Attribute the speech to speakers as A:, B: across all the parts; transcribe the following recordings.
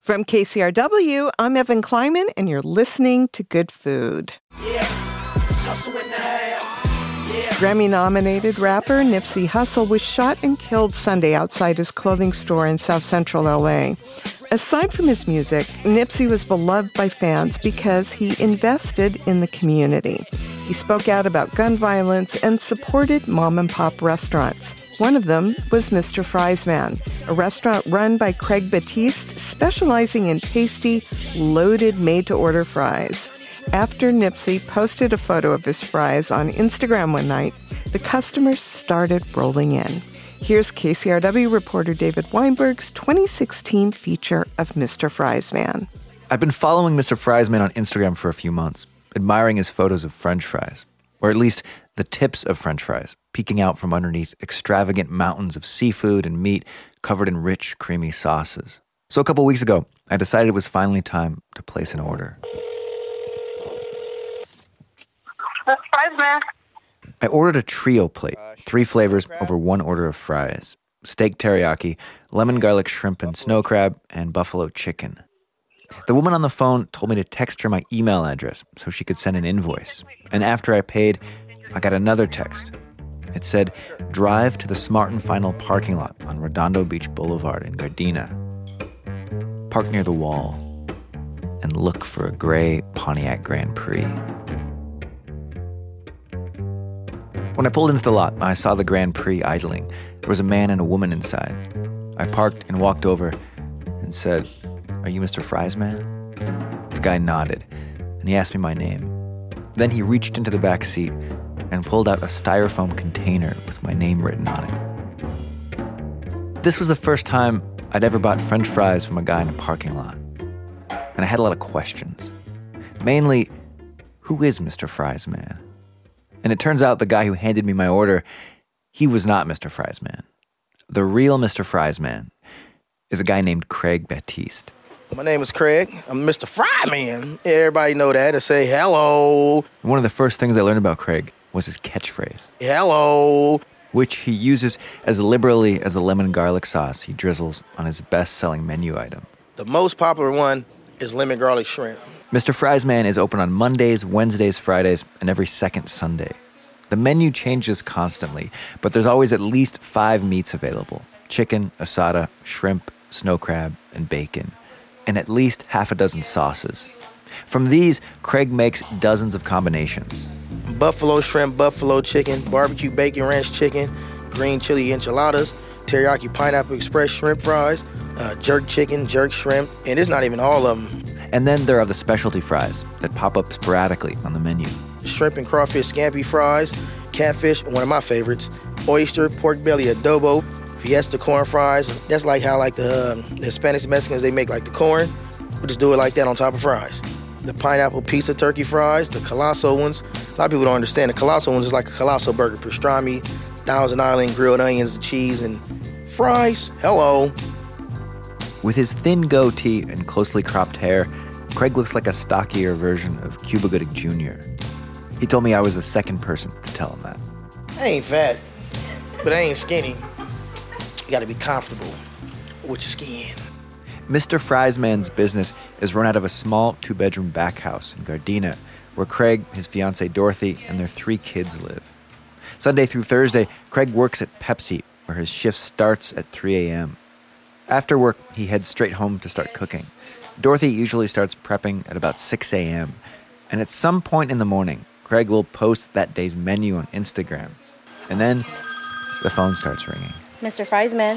A: From KCRW, I'm Evan Kleiman, and you're listening to Good Food. Grammy-nominated rapper Nipsey Hussle was shot and killed Sunday outside his clothing store in South Central L.A. Aside from his music, Nipsey was beloved by fans because he invested in the community. He spoke out about gun violence and supported mom-and-pop restaurants. One of them was Mr. Fries Man, a restaurant run by Craig Batiste, specializing in tasty, loaded, made-to-order fries. After Nipsey posted a photo of his fries on Instagram one night, the customers started rolling in. Here's KCRW reporter David Weinberg's 2016 feature of Mr. Fries Man.
B: I've been following Mr. Fries Man on Instagram for a few months, admiring his photos of French fries, or at least the tips of French fries, peeking out from underneath extravagant mountains of seafood and meat covered in rich, creamy sauces. So a couple weeks ago, I decided it was finally time to place an order.
C: That's Fries Man.
B: I ordered a trio plate, 3 flavors over 1 order of fries, steak teriyaki, lemon garlic shrimp and snow crab, and buffalo chicken. The woman on the phone told me to text her my email address so she could send an invoice. And after I paid, I got another text. It said, drive to the Smart & Final parking lot on Redondo Beach Boulevard in Gardena. Park near the wall and look for a gray Pontiac Grand Prix. When I pulled into the lot, I saw the Grand Prix idling. There was a man and a woman inside. I parked and walked over and said, "Are you Mr. Fries Man?" The guy nodded, and he asked me my name. Then he reached into the back seat and pulled out a styrofoam container with my name written on it. This was the first time I'd ever bought French fries from a guy in a parking lot. And I had a lot of questions. Mainly, who is Mr. Fries Man? And it turns out the guy who handed me my order, he was not Mr. Fries Man. The real Mr. Fries Man is a guy named Craig Batiste.
D: My name is Craig. I'm Mr. Fry Man. Everybody know that. I say hello.
B: One of the first things I learned about Craig was his catchphrase.
D: Hello.
B: Which he uses as liberally as the lemon garlic sauce he drizzles on his best-selling menu item.
D: The most popular one is lemon garlic shrimp.
B: Mr. Fries Man is open on Mondays, Wednesdays, Fridays, and every second Sunday. The menu changes constantly, but there's always at least 5 meats available. Chicken, asada, shrimp, snow crab, and bacon. And at least half a dozen sauces. From these, Craig makes dozens of combinations.
D: Buffalo shrimp, buffalo chicken, barbecue bacon ranch chicken, green chili enchiladas, teriyaki pineapple express shrimp fries, jerk chicken, jerk shrimp, and it's not even all of them.
B: And then there are the specialty fries that pop up sporadically on the menu.
D: Shrimp and crawfish scampi fries, catfish, one of my favorites, oyster, pork belly adobo, fiesta corn fries. That's like how the Hispanics and Mexicans, they make like the corn. We just do it like that on top of fries. The pineapple pizza turkey fries, the colossal ones. A lot of people don't understand. The colossal ones is like a colossal burger, pastrami, Thousand Island grilled onions and cheese, and fries. Hello.
B: With his thin goatee and closely cropped hair, Craig looks like a stockier version of Cuba Gooding Jr. He told me I was the second person to tell him that.
D: I ain't fat, but I ain't skinny. You gotta be comfortable with your skin.
B: Mr. Fries Man's business is run out of a small 2-bedroom back house in Gardena, where Craig, his fiancée Dorothy, and their 3 kids live. Sunday through Thursday, Craig works at Pepsi, where his shift starts at 3 a.m. After work, he heads straight home to start cooking. Dorothy usually starts prepping at about 6 a.m., and at some point in the morning, Craig will post that day's menu on Instagram. And then the phone starts ringing.
E: Mr. Fries Man.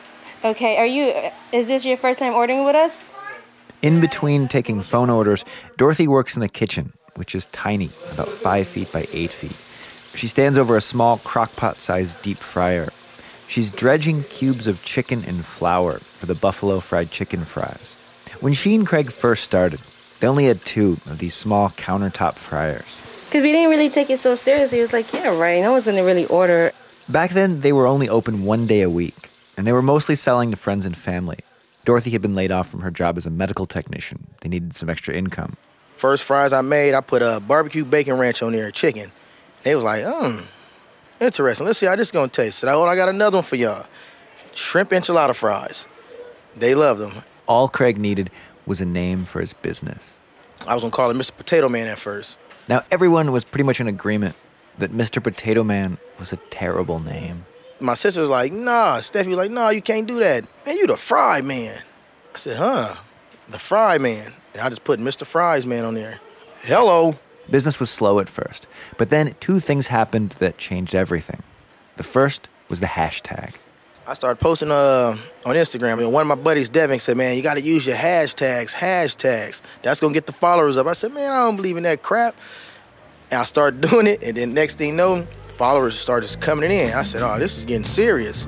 E: Okay, is this your first time ordering with us?
B: In between taking phone orders, Dorothy works in the kitchen, which is tiny, about 5 feet by 8 feet. She stands over a small crock-pot-sized deep fryer. She's dredging cubes of chicken and flour for the buffalo fried chicken fries. When she and Craig first started, they only had 2 of these small countertop fryers.
E: Because we didn't really take it so seriously. It was like, yeah, right, no one's going to really order.
B: Back then, they were only open 1 day a week, and they were mostly selling to friends and family. Dorothy had been laid off from her job as a medical technician. They needed some extra income.
D: First fries I made, I put a barbecue bacon ranch on there, chicken. They was like, interesting. Let's see how this is going to taste. So I got another one for y'all. Shrimp enchilada fries. They love them.
B: All Craig needed was a name for his business.
D: I was going to call it Mr. Potato Man at first.
B: Now, everyone was pretty much in agreement that Mr. Potato Man was a terrible name.
D: My sister was like, nah. Steffi was like, nah, you can't do that. Man, you the Fry Man. I said, huh? The Fry Man. And I just put Mr. Fries Man on there. Hello.
B: Business was slow at first, but then two things happened that changed everything. The first was the hashtag.
D: I started posting on Instagram, and one of my buddies, Devin, said, man, you got to use your hashtags. That's going to get the followers up. I said, man, I don't believe in that crap. And I started doing it, and then next thing you know, followers started coming in. I said, oh, this is getting serious.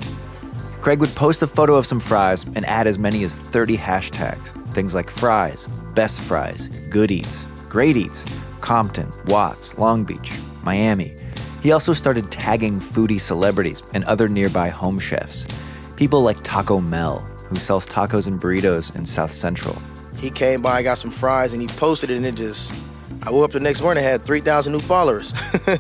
B: Craig would post a photo of some fries and add as many as 30 hashtags. Things like fries, best fries, good eats, great eats, Compton, Watts, Long Beach, Miami. He also started tagging foodie celebrities and other nearby home chefs. People like Taco Mel, who sells tacos and burritos in South Central.
D: He came by, got some fries, and he posted it, and I woke up the next morning and had 3,000 new followers.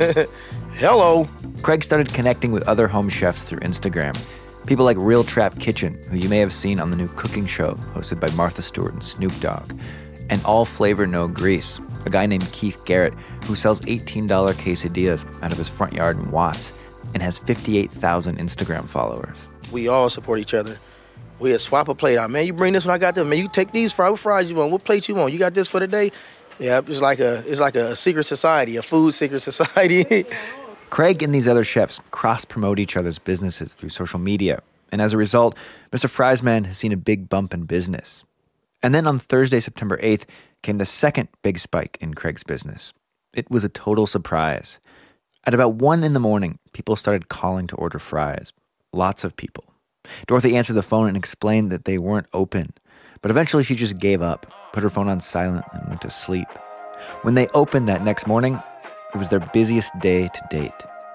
D: Hello.
B: Craig started connecting with other home chefs through Instagram. People like Real Trap Kitchen, who you may have seen on the new cooking show hosted by Martha Stewart and Snoop Dogg. And All Flavor No Grease, a guy named Keith Garrett who sells $18 quesadillas out of his front yard in Watts and has 58,000 Instagram followers.
D: We all support each other. We'd swap a plate out. Man, you bring this one, I got this. Man, you take these fries. What fries you want? What plate you want? You got this for the day? Yeah, it's like a secret society, a food secret society.
B: Craig and these other chefs cross-promote each other's businesses through social media. And as a result, Mr. Friesman has seen a big bump in business. And then on Thursday, September 8th, came the second big spike in Craig's business. It was a total surprise. At about 1 a.m, people started calling to order fries. Lots of people. Dorothy answered the phone and explained that they weren't open. But eventually she just gave up, put her phone on silent, and went to sleep. When they opened that next morning, it was their busiest day to date.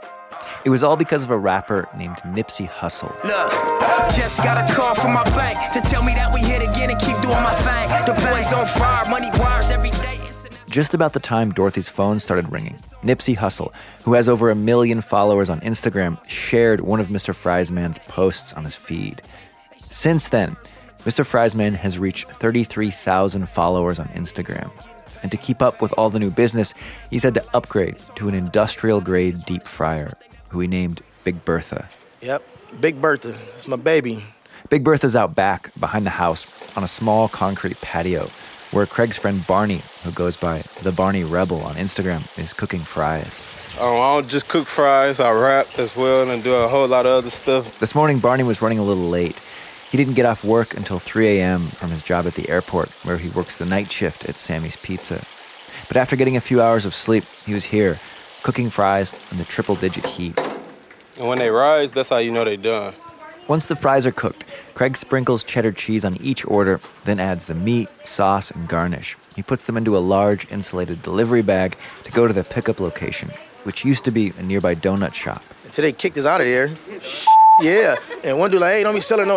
B: It was all because of a rapper named Nipsey Hussle.
F: Look, just got a call from my bank to tell me that we hit again and keep doing my thing. The boys on fire, money wires every day.
B: Just about the time Dorothy's phone started ringing, Nipsey Hussle, who has over 1 million followers on Instagram, shared one of Mr. Friesman's posts on his feed. Since then, Mr. Friesman has reached 33,000 followers on Instagram. And to keep up with all the new business, he's had to upgrade to an industrial-grade deep fryer, who he named Big Bertha.
D: Yep, Big Bertha. It's my baby.
B: Big Bertha's out back, behind the house, on a small concrete patio, where Craig's friend Barney, who goes by The Barney Rebel on Instagram, is cooking fries.
G: I don't just cook fries, I rap as well and do a whole lot of other stuff.
B: This morning, Barney was running a little late. He didn't get off work until 3 a.m. from his job at the airport, where he works the night shift at Sammy's Pizza. But after getting a few hours of sleep, he was here, cooking fries in the triple-digit heat.
G: And when they rise, that's how you know they're done.
B: Once the fries are cooked, Craig sprinkles cheddar cheese on each order, then adds the meat, sauce, and garnish. He puts them into a large insulated delivery bag to go to the pickup location, which used to be a nearby donut shop.
D: Until they kicked us out of there. Yeah. And one dude like, hey, don't be selling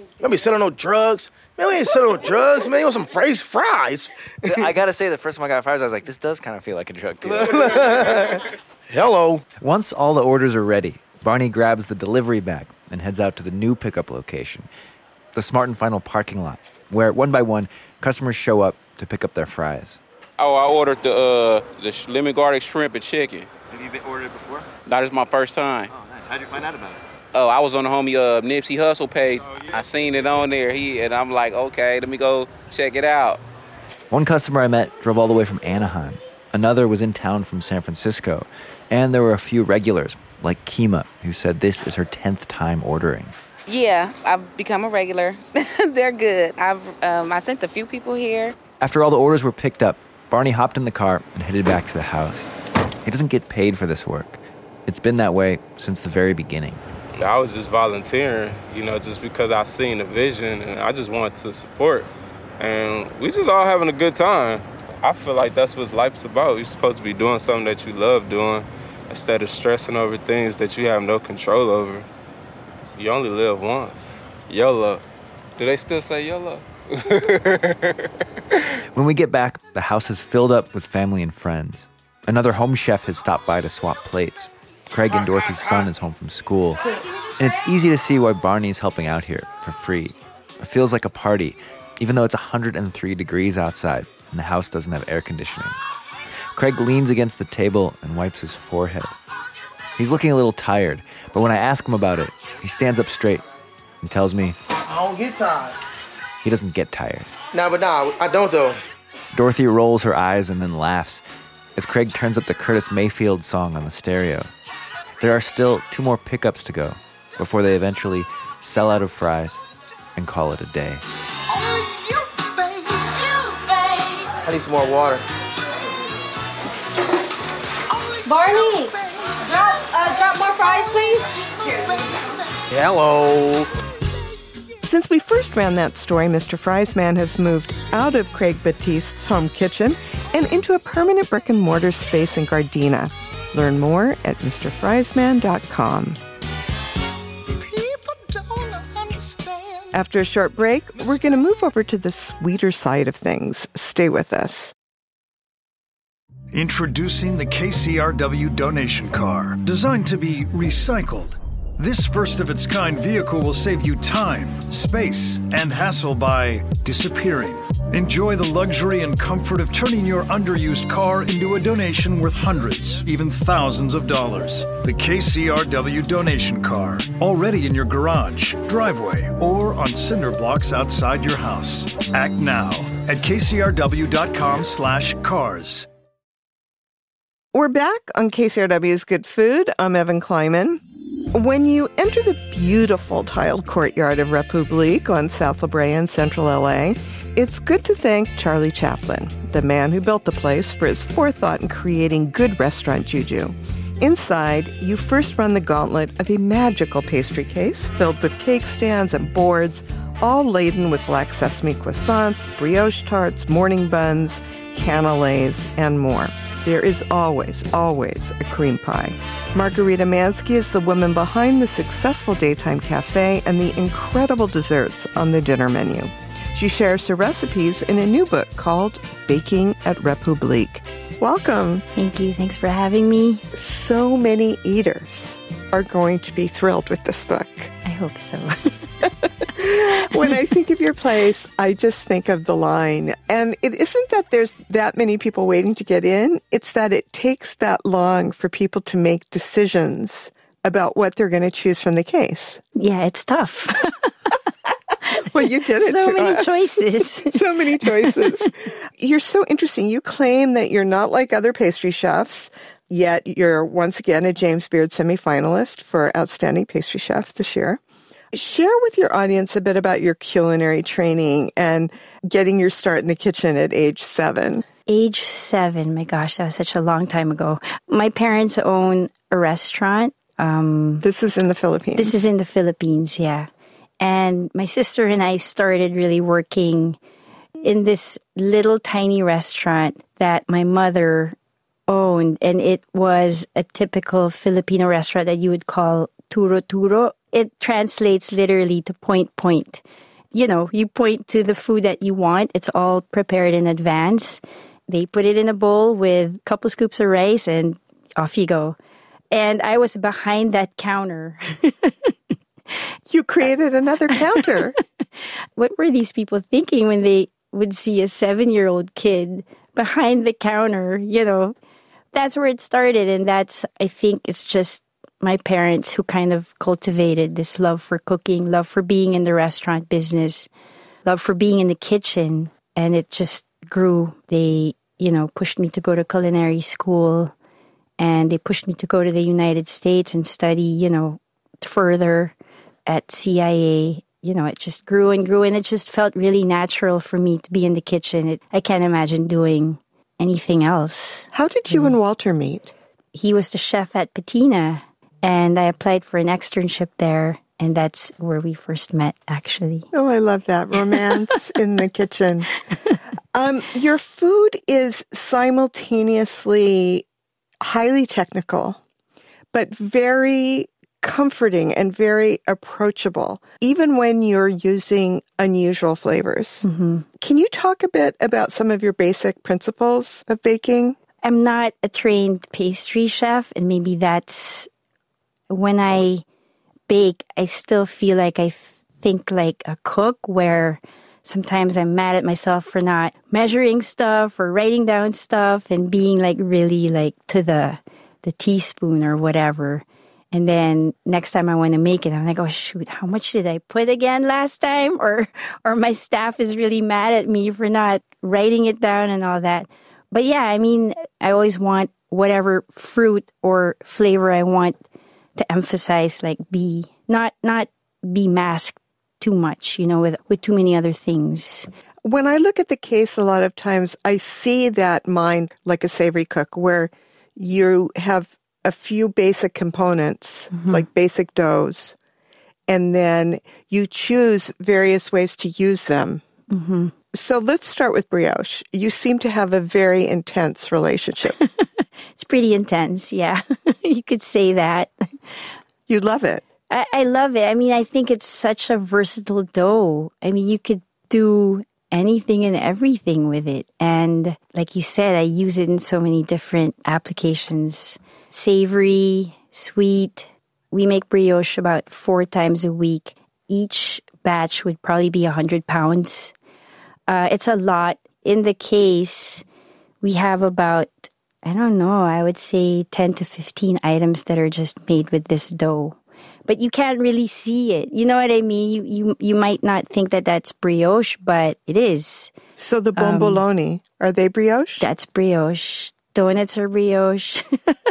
D: no drugs. Man, we ain't selling no drugs, man. You want some fries?
B: I gotta say, the first time I got fries, I was like, this does kind of feel like a drug deal.
D: Hello.
B: Once all the orders are ready, Barney grabs the delivery bag and heads out to the new pickup location, the Smart & Final parking lot, where one by one, customers show up to pick up their fries.
H: Oh, I ordered the lemon garlic shrimp and chicken.
B: Have you ordered it before?
H: That is my first time.
B: Oh, nice. How'd you find out about it?
H: Oh, I was on the homie Nipsey Hussle page. Oh, yeah. I seen it on there, and I'm like, okay, let me go check it out.
B: One customer I met drove all the way from Anaheim. Another was in town from San Francisco. And there were a few regulars, like Kima, who said this is her 10th time ordering.
I: Yeah, I've become a regular. They're good. I sent a few people here.
B: After all the orders were picked up, Barney hopped in the car and headed back to the house. He doesn't get paid for this work. It's been that way since the very beginning.
G: I was just volunteering, just because I seen the vision and I just wanted to support. And we just all having a good time. I feel like that's what life's about. You're supposed to be doing something that you love doing instead of stressing over things that you have no control over. You only live once. YOLO. Do they still say YOLO?
B: When we get back, the house is filled up with family and friends. Another home chef has stopped by to swap plates. Craig and Dorothy's son is home from school. And it's easy to see why Barney's helping out here for free. It feels like a party, even though it's 103 degrees outside and the house doesn't have air conditioning. Craig leans against the table and wipes his forehead. He's looking a little tired, but when I ask him about it, he stands up straight and tells me
D: I don't get tired.
B: he doesn't get tired.
D: Nah, I don't though.
B: Dorothy rolls her eyes and then laughs as Craig turns up the Curtis Mayfield song on the stereo. There are still 2 more pickups to go before they eventually sell out of fries and call it a day.
D: I need some more water.
E: Barney, drop more fries, please.
D: Hello.
A: Since we first ran that story, Mr. Fries Man has moved out of Craig Batiste's home kitchen and into a permanent brick-and-mortar space in Gardena. Learn more at MrFriesman.com. After a short break, we're going to move over to the sweeter side of things. Stay with us.
J: Introducing the KCRW donation car, designed to be recycled. This first-of-its-kind vehicle will save you time, space, and hassle by disappearing. Enjoy the luxury and comfort of turning your underused car into a donation worth hundreds, even thousands of dollars. The KCRW donation car, already in your garage, driveway, or on cinder blocks outside your house. Act now at kcrw.com/cars.
A: We're back on KCRW's Good Food. I'm Evan Kleiman. When you enter the beautiful tiled courtyard of Republique on South La Brea in central LA, it's good to thank Charlie Chaplin, the man who built the place, for his forethought in creating good restaurant juju. Inside, you first run the gauntlet of a magical pastry case filled with cake stands and boards, all laden with black sesame croissants, brioche tarts, morning buns, canapés, and more. There is always, always a cream pie. Margarita Mansky is the woman behind the successful daytime cafe and the incredible desserts on the dinner menu. She shares her recipes in a new book called Baking at Republique. Welcome.
K: Thank you. Thanks for having me.
A: So many eaters are going to be thrilled with this book.
K: I hope so.
A: When I think of your place, I just think of the line. And it isn't that there's that many people waiting to get in. It's that it takes that long for people to make decisions about what they're going to choose from the case.
K: Yeah, it's tough.
A: Well, you did it.
K: So many choices.
A: So many choices. You're so interesting. You claim that you're not like other pastry chefs, yet you're once again a James Beard semifinalist for Outstanding Pastry Chef this year. Share with your audience a bit about your culinary training and getting your start in the kitchen at age 7.
K: Age 7, my gosh, that was such a long time ago. My parents own a restaurant.
A: This is in the Philippines?
K: This is in the Philippines, yeah. And my sister and I started really working in this little tiny restaurant that my mother owned. And it was a typical Filipino restaurant that you would call turo-turo. It translates literally to point. You know, you point to the food that you want. It's all prepared in advance. They put it in a bowl with a couple scoops of rice and off you go. And I was behind that counter.
A: You created another counter.
K: What were these people thinking when they would see a 7-year-old kid behind the counter? You know, that's where it started. And that's, I think it's just my parents who kind of cultivated this love for cooking, love for being in the restaurant business, love for being in the kitchen. And it just grew. They, pushed me to go to culinary school, and they pushed me to go to the United States and study, further at CIA. It just grew and grew, and it just felt really natural for me to be in the kitchen. I can't imagine doing anything else.
A: How did you and Walter meet?
K: He was the chef at Patina. And I applied for an externship there, and that's where we first met, actually.
A: Oh, I love that. Romance in the kitchen. Your food is simultaneously highly technical, but very comforting and very approachable, even when you're using unusual flavors.
K: Mm-hmm.
A: Can you talk a bit about some of your basic principles of baking?
K: I'm not a trained pastry chef, and maybe that's... When I bake, I still feel like I think like a cook, where sometimes I'm mad at myself for not measuring stuff or writing down stuff and being like really like to the teaspoon or whatever. And then next time I want to make it, I'm like, oh shoot, how much did I put again last time? Or my staff is really mad at me for not writing it down and all that. But yeah, I mean, I always want whatever fruit or flavor I want to emphasize, like be not be masked too much, with too many other things.
A: When I look at the case, a lot of times I see that mind like a savory cook where you have a few basic components, like basic doughs, and then you choose various ways to use them. Mm-hmm. So let's start with brioche. You seem to have a very intense relationship.
K: It's pretty intense, yeah. You could say that.
A: You love it.
K: I love it. I mean, I think it's such a versatile dough. I mean, you could do anything and everything with it. And like you said, I use it in so many different applications. Savory, sweet. We make brioche about 4 times a week. Each batch would probably be 100 pounds. It's a lot. In the case, we have about, I don't know, I would say 10 to 15 items that are just made with this dough. But you can't really see it. You know what I mean? You might not think that that's brioche, but it is.
A: So the bomboloni, are they brioche?
K: That's brioche. Donuts are brioche.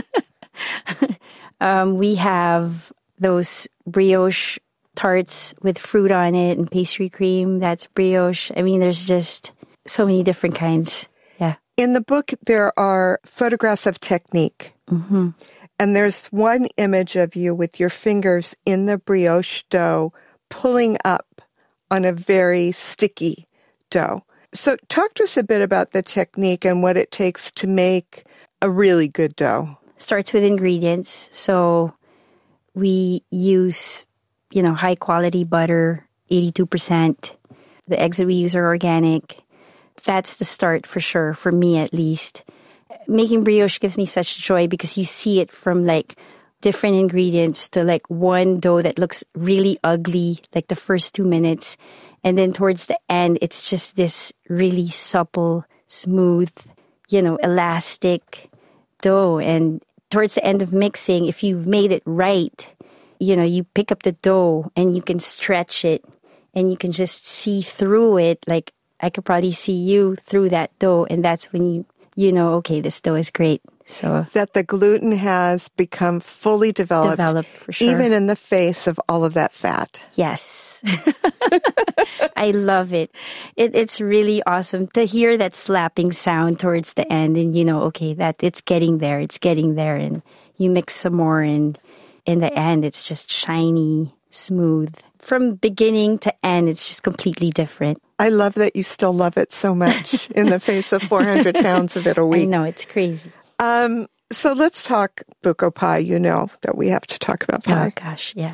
K: We have those brioche tarts with fruit on it and pastry cream. That's brioche. I mean, there's just so many different kinds. Yeah.
A: In the book, there are photographs of technique. Mm-hmm. And there's one image of you with your fingers in the brioche dough, pulling up on a very sticky dough. So talk to us a bit about the technique and what it takes to make a really good dough.
K: Starts with ingredients. So we use, high quality butter, 82%. The eggs that we use are organic. That's the start for sure, for me at least. Making brioche gives me such joy because you see it from like different ingredients to like one dough that looks really ugly, like the first 2 minutes. And then towards the end, it's just this really supple, smooth, elastic dough. And towards the end of mixing, if you've made it right, you pick up the dough and you can stretch it and you can just see through it. Like I could probably see you through that dough. And that's when okay, this dough is great. So
A: that the gluten has become fully developed
K: for sure.
A: Even in the face of all of that fat.
K: Yes. I love it. It's really awesome to hear that slapping sound towards the end and okay, that it's getting there. And you mix some more and in the end, it's just shiny, smooth. From beginning to end, it's just completely different.
A: I love that you still love it so much in the face of 400 pounds of it a week.
K: I know, it's crazy.
A: So let's talk buko pie. That we have to talk about pie.
K: Oh, gosh, yeah.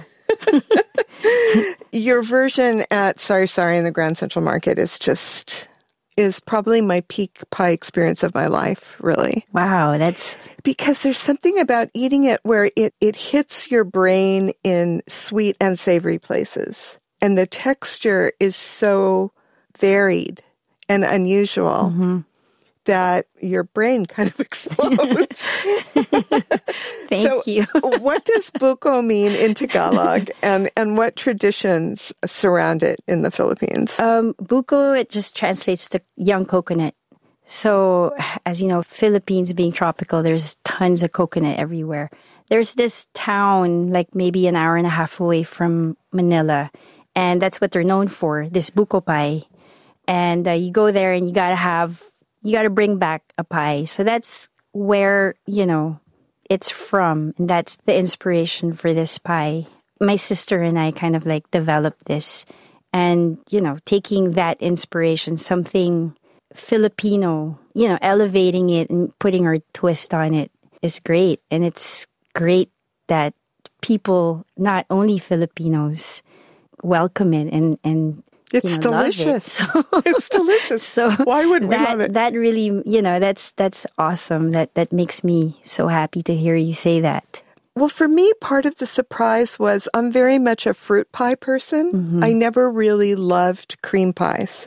A: Your version at Sari Sari in the Grand Central Market is probably my peak pie experience of my life, really.
K: Wow, that's...
A: Because there's something about eating it where it hits your brain in sweet and savory places. And the texture is so varied and unusual that your brain kind of explodes.
K: Thank you.
A: What does buko mean in Tagalog and what traditions surround it in the Philippines?
K: Buko, it just translates to young coconut. So, as you know, Philippines being tropical, there's tons of coconut everywhere. There's this town, like maybe an hour and a half away from Manila, and that's what they're known for, this buko pie. And you go there and you gotta bring back a pie. So that's where, it's from. And that's the inspiration for this pie. My sister and I kind of like developed this. And, taking that inspiration, something Filipino, elevating it and putting our twist on it is great. And it's great that people, not only Filipinos, welcome it and
A: it's delicious.
K: Love it.
A: It's delicious.
K: So
A: why would we love it?
K: That really, that's awesome. That makes me so happy to hear you say that.
A: Well, for me, part of the surprise was I'm very much a fruit pie person. Mm-hmm. I never really loved cream pies.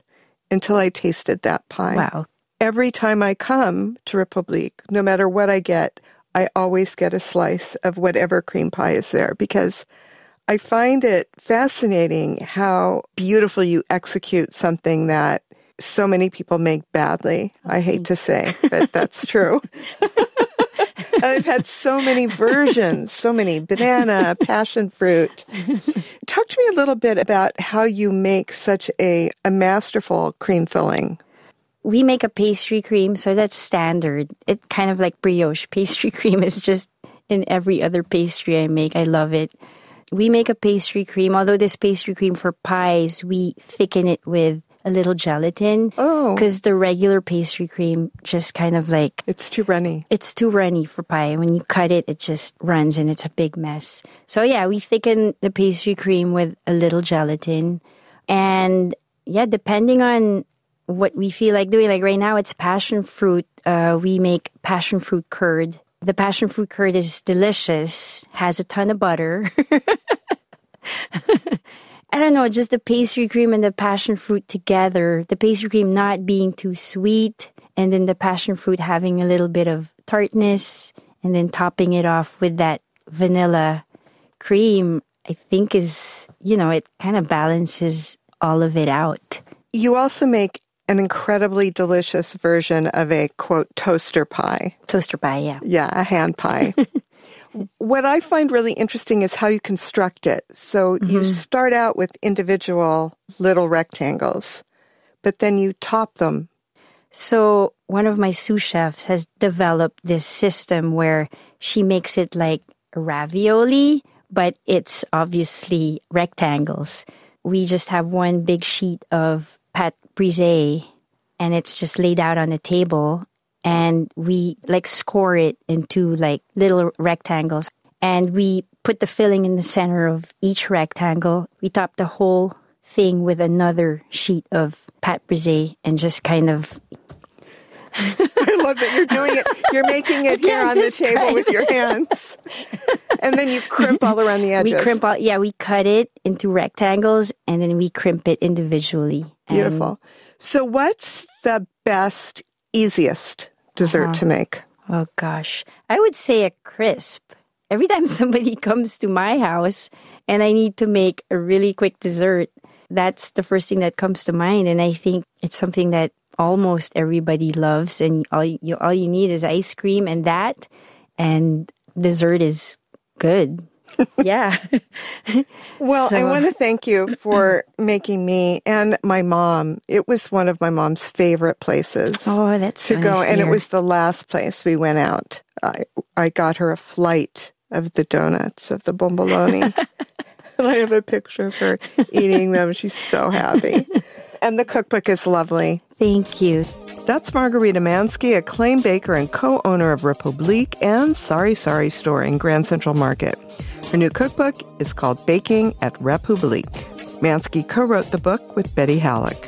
A: until I tasted that pie.
K: Wow.
A: Every time I come to Republique, no matter what I get, I always get a slice of whatever cream pie is there because I find it fascinating how beautiful you execute something that so many people make badly. I hate to say, but that's true. And I've had so many versions, so many banana, passion fruit. Talk to me a little bit about how you make such a masterful cream filling.
K: We make a pastry cream, so that's standard. It's kind of like brioche. Pastry cream is just in every other pastry I make. I love it. We make a pastry cream, although this pastry cream for pies, we thicken it with a little gelatin.
A: Oh.
K: Because the regular pastry cream just kind of like...
A: It's too runny.
K: It's too runny for pie. When you cut it, it just runs and it's a big mess. So yeah, we thicken the pastry cream with a little gelatin. And yeah, depending on what we feel like doing, like right now it's passion fruit. We make passion fruit curd. The passion fruit curd is delicious, has a ton of butter. I don't know, just the pastry cream and the passion fruit together. The pastry cream not being too sweet, and then the passion fruit having a little bit of tartness, and then topping it off with that vanilla cream, I think is, it kind of balances all of it out.
A: You also make an incredibly delicious version of a, quote, toaster pie.
K: Toaster pie, yeah.
A: Yeah, a hand pie. What I find really interesting is how you construct it. So you start out with individual little rectangles, but then you top them.
K: So one of my sous chefs has developed this system where she makes it like a ravioli, but it's obviously rectangles. We just have one big sheet of pâte brisée, and it's just laid out on the table. And we like score it into like little rectangles. And we put the filling in the center of each rectangle. We top the whole thing with another sheet of pâte brisée and just kind of...
A: I love that you're doing it. You're making it here on the table with your hands. And then you crimp all around the edges.
K: We cut it into rectangles and then we crimp it individually.
A: Beautiful. So what's the best, easiest dessert to make?
K: Oh, gosh. I would say a crisp. Every time somebody comes to my house and I need to make a really quick dessert, that's the first thing that comes to mind. And I think it's something that almost everybody loves. And all you need is ice cream and that, and dessert is good. Yeah.
A: Well, I want to thank you for making me and my mom. It was one of my mom's favorite places
K: to
A: go. And it was the last place we went out. I got her a flight of the donuts, of the bomboloni. And I have a picture of her eating them. She's so happy. And the cookbook is lovely.
K: Thank you.
A: That's Margarita Mansky, acclaimed baker and co-owner of Republique and Sorry Sorry store in Grand Central Market. Her new cookbook is called Baking at Republique. Mansky co-wrote the book with Betty Halleck.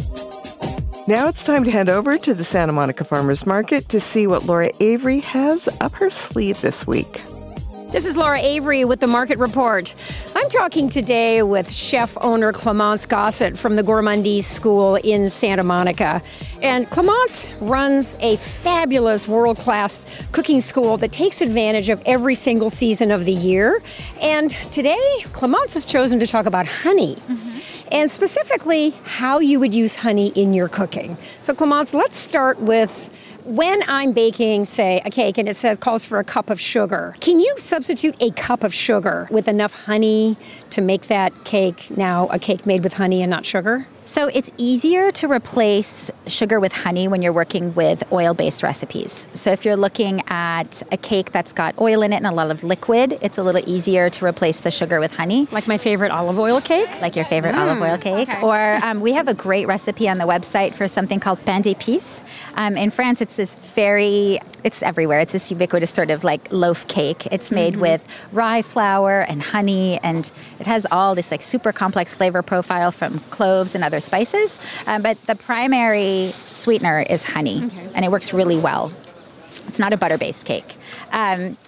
A: Now it's time to head over to the Santa Monica Farmers Market to see what Laura Avery has up her sleeve this week.
L: This is Laura Avery with the Market Report. I'm talking today with chef owner Clemence Gossett from the Gourmandise School in Santa Monica. And Clemence runs a fabulous world-class cooking school that takes advantage of every single season of the year. And today, Clemence has chosen to talk about honey. And specifically, how you would use honey in your cooking. So Clemence, let's start with when I'm baking, say, a cake and it calls for a cup of sugar, can you substitute a cup of sugar with enough honey to make that cake now a cake made with honey and not sugar?
M: So it's easier to replace sugar with honey when you're working with oil-based recipes. So if you're looking at a cake that's got oil in it and a lot of liquid, it's a little easier to replace the sugar with honey.
L: Like my favorite olive oil cake?
M: Like your favorite olive oil cake.
L: Okay.
M: Or we have a great recipe on the website for something called pain d'épices. In France, it's everywhere. It's this ubiquitous sort of like loaf cake. It's made with rye flour and honey, and it has all this like super complex flavor profile from cloves and other spices. But the primary sweetener is honey, and it works really well. It's not a butter-based cake.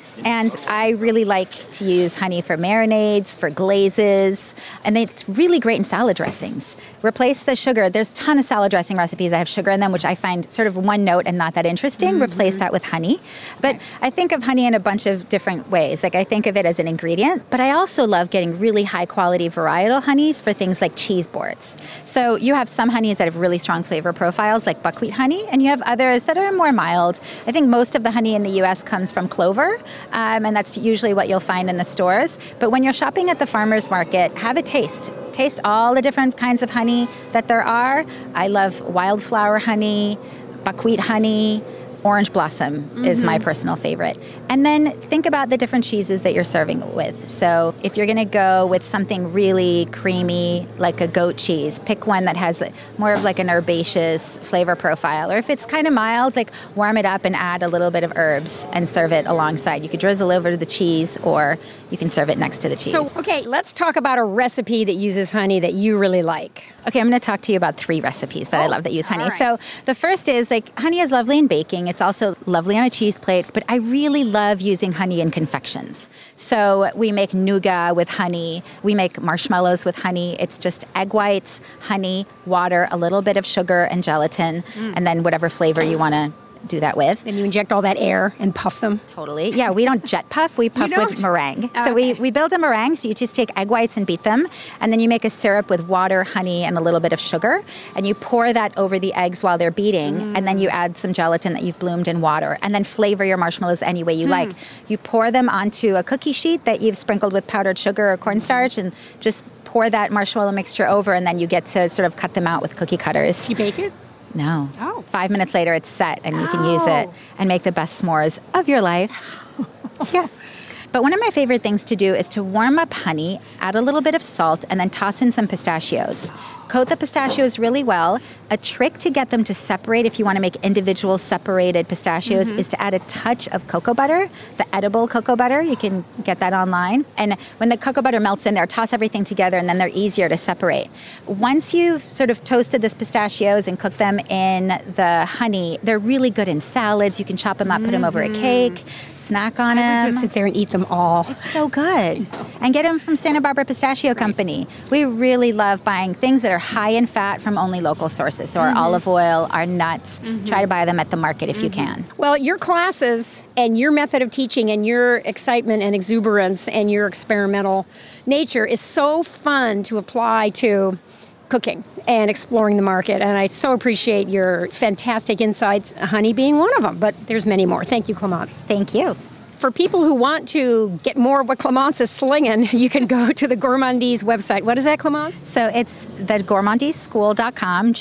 M: And I really like to use honey for marinades, for glazes, and it's really great in salad dressings. Replace the sugar. There's a ton of salad dressing recipes that have sugar in them, which I find sort of one note and not that interesting. Replace that with honey. But I think of honey in a bunch of different ways. Like I think of it as an ingredient, but I also love getting really high quality varietal honeys for things like cheese boards. So you have some honeys that have really strong flavor profiles, like buckwheat honey, and you have others that are more mild. I think most of the honey in the U.S. comes from clover, and that's usually what you'll find in the stores. But when you're shopping at the farmer's market, have a taste. Taste all the different kinds of honey that there are. I love wildflower honey, buckwheat honey, orange blossom is my personal favorite. And then think about the different cheeses that you're serving it with. So if you're going to go with something really creamy, like a goat cheese, pick one that has more of like an herbaceous flavor profile. Or if it's kind of mild, like warm it up and add a little bit of herbs and serve it alongside. You could drizzle over the cheese or you can serve it next to the cheese.
L: So, okay, let's talk about a recipe that uses honey that you really like.
M: Okay, I'm going to talk to you about 3 recipes that I love that use honey. Right. So the first is like honey is lovely in baking. It's also lovely on a cheese plate, but I really love using honey in confections. So we make nougat with honey. We make marshmallows with honey. It's just egg whites, honey, water, a little bit of sugar and gelatin, and then whatever flavor you want to do that with.
L: And you inject all that air and puff them?
M: Totally. Yeah, we don't jet puff. We puff with meringue. So we build a meringue. So you just take egg whites and beat them. And then you make a syrup with water, honey, and a little bit of sugar. And you pour that over the eggs while they're beating. And then you add some gelatin that you've bloomed in water. And then flavor your marshmallows any way you like. You pour them onto a cookie sheet that you've sprinkled with powdered sugar or cornstarch and just pour that marshmallow mixture over. And then you get to sort of cut them out with cookie cutters.
L: You bake it?
M: No. 5 minutes later, it's set, and you can use it and make the best s'mores of your life. Yeah. But one of my favorite things to do is to warm up honey, add a little bit of salt, and then toss in some pistachios. Coat the pistachios really well. A trick to get them to separate, if you want to make individual separated pistachios, is to add a touch of cocoa butter, the edible cocoa butter. You can get that online. And when the cocoa butter melts in there, toss everything together, and then they're easier to separate. Once you've sort of toasted the pistachios and cooked them in the honey, they're really good in salads. You can chop them up, put them over a cake, snack on them.
L: I would just sit there and eat them all.
M: It's so good. And get them from Santa Barbara Pistachio Company. We really love buying things that are high in fat from only local sources. So our olive oil, our nuts. Try to buy them at the market if you can.
L: Well, your classes and your method of teaching and your excitement and exuberance and your experimental nature is so fun to apply to cooking and exploring the market. And I so appreciate your fantastic insights, honey being one of them. But there's many more. Thank you, Clemence.
M: Thank you.
L: For people who want to get more of what Clemence is slinging, you can go to the Gourmandise website. What is that, Clemence?
M: So it's the gourmandiseschool.com,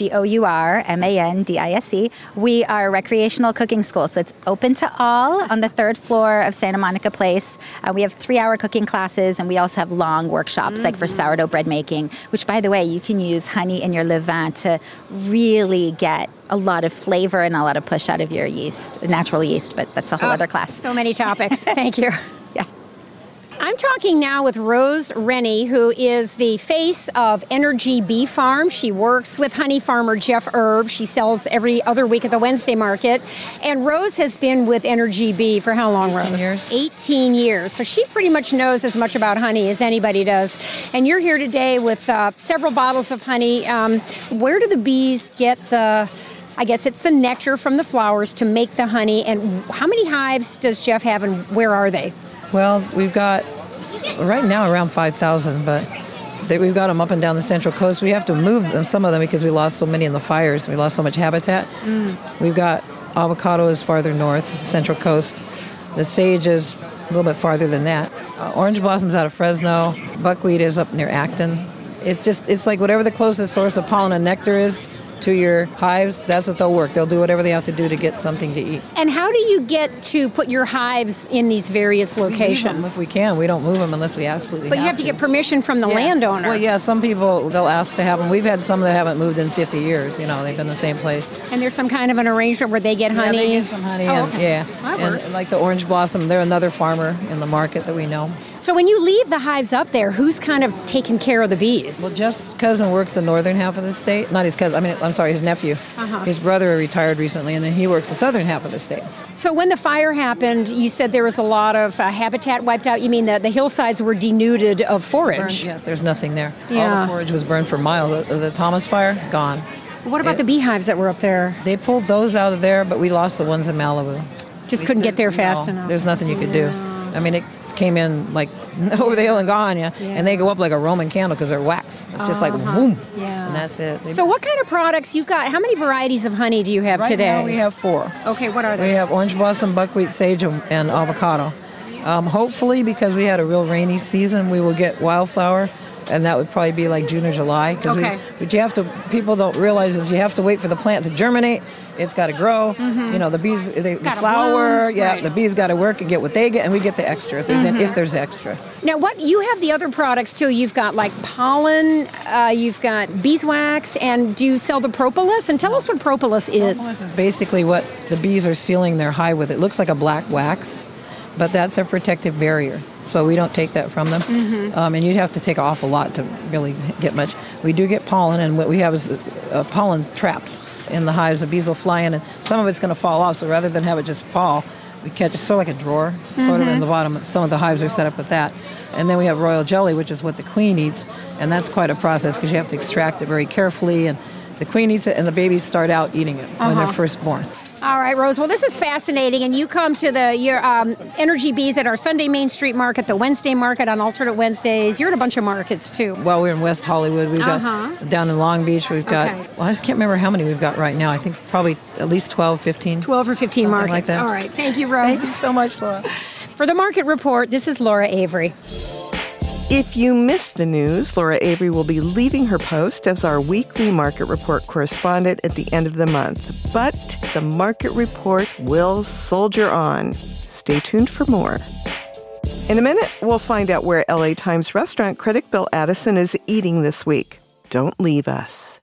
M: GOURMANDISE. We are a recreational cooking school, so it's open to all on the 3rd floor of Santa Monica Place. We have 3-hour cooking classes, and we also have long workshops, like for sourdough bread making, which, by the way, you can use honey in your levain to really get a lot of flavor and a lot of push out of your yeast, natural yeast, but that's a whole other class.
L: So many topics. Thank you. Yeah. I'm talking now with Rose Rennie, who is the face of Energy Bee Farm. She works with honey farmer Jeff Erb. She sells every other week at the Wednesday market. And Rose has been with Energy Bee for how long, Rose?
N: 18 years.
L: 18 years. So she pretty much knows as much about honey as anybody does. And you're here today with several bottles of honey. Where do the bees get I guess it's the nectar from the flowers to make the honey. And how many hives does Jeff have, and where are they?
N: Well, we've got right now around 5,000, but we've got them up and down the Central Coast. We have to move them, some of them, because we lost so many in the fires. We lost so much habitat. We've got avocado is farther north, Central Coast. The sage is a little bit farther than that. Orange blossom's out of Fresno. Buckwheat is up near Acton. It's like whatever the closest source of pollen and nectar is to your hives, that's what they'll work. They'll do whatever they have to do to get something to eat.
L: And how do you get to put your hives in these various locations?
N: If we can. We don't move them unless we absolutely have to.
L: But you have to get permission from the landowner.
N: Well, yeah, some people, they'll ask to have them. We've had some that haven't moved in 50 years. They've been in the same place.
L: And there's some kind of an arrangement where they get honey?
N: Yeah, they get some honey.
L: Okay.
N: Yeah.
L: That works.
N: And like the orange blossom, they're another farmer in the market that we know.
L: So when you leave the hives up there, who's kind of taking care of the bees?
N: Well, Jeff's cousin works the northern half of the state. Not his cousin. His nephew.
L: Uh-huh.
N: His brother retired recently, and then he works the southern half of the state.
L: So when the fire happened, you said there was a lot of habitat wiped out. You mean that the hillsides were denuded of forage?
N: Burned, yes, there's nothing there.
L: Yeah.
N: All the forage was burned for miles. The Thomas fire, gone.
L: What about the beehives that were up there?
N: They pulled those out of there, but we lost the ones in Malibu.
L: Just couldn't get there fast enough.
N: There's nothing you could do. I mean, it came in like over the hill and gone, and they go up like a Roman candle because they're wax. It's just like boom, and that's it.
L: So what kind of products you've got? How many varieties of honey do you have today?
N: Right now we have 4.
L: Okay, what are they?
N: We have orange blossom, buckwheat, sage, and avocado. Hopefully, because we had a real rainy season, we will get wildflower. And that would probably be like June or July. But you have to, people don't realize is you have to wait for the plant to germinate. It's got to grow. The bees, the flower, the bees got to work and get what they get, and we get the extra if there's extra.
L: Now, what you have the other products too. You've got like pollen, you've got beeswax, and do you sell the propolis? And tell us what propolis is.
N: Propolis is basically what the bees are sealing their hive with. It looks like a black wax, but that's a protective barrier. So we don't take that from them. And you'd have to take an awful lot to really get much. We do get pollen, and what we have is pollen traps in the hives. The bees will fly in, and some of it's going to fall off. So rather than have it just fall, we catch it sort of like a drawer, sort of in the bottom. Some of the hives are set up with that. And then we have royal jelly, which is what the queen eats. And that's quite a process because you have to extract it very carefully. And the queen eats it, and the babies start out eating it when they're first born.
L: All right, Rose. Well, this is fascinating, and you come to your Energy Bees at our Sunday Main Street Market, the Wednesday Market on alternate Wednesdays. You're at a bunch of markets, too.
N: Well, we're in West Hollywood. We've got down in Long Beach. We've got, well, I just can't remember how many we've got right now. I think probably at least 12, 15.
L: 12 or 15 markets.
N: Like that.
L: All right. Thank you, Rose.
N: Thank you so much, Laura.
L: For the Market Report, this is Laura Avery.
A: If you missed the news, Laura Avery will be leaving her post as our weekly Market Report correspondent at the end of the month. But the Market Report will soldier on. Stay tuned for more. In a minute, we'll find out where LA Times restaurant critic Bill Addison is eating this week. Don't leave us.